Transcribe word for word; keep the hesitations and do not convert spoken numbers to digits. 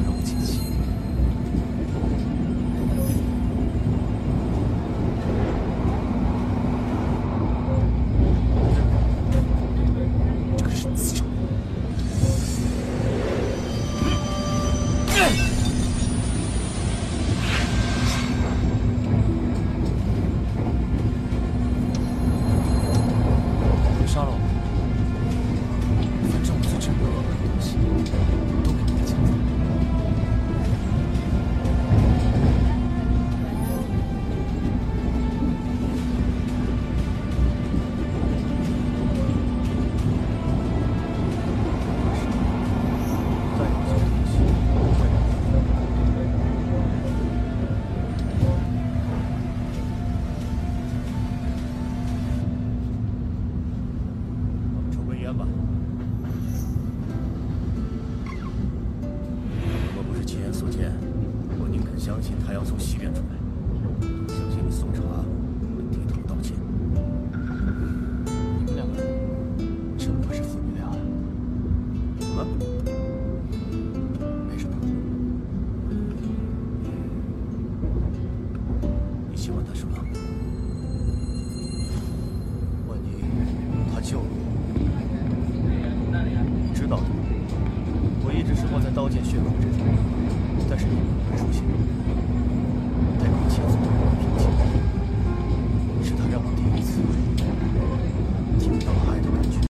让我惊喜。这个是自首。 杀了我！反正我最珍贵的东西都给你了抢走。再有这东西，我会让抽根烟吧。如果不是亲眼所见，我宁肯相信他要从西边出来，相信你搜查会低头道歉。你们两个人真不会是父女俩呀？怎么？没什么。你喜欢他是吧？问你，他救了我。 你知道的，我一直生活在刀剑血口之中，但是你们会出现，带给前所未有的平静，是他让我第一次听到了爱的感觉。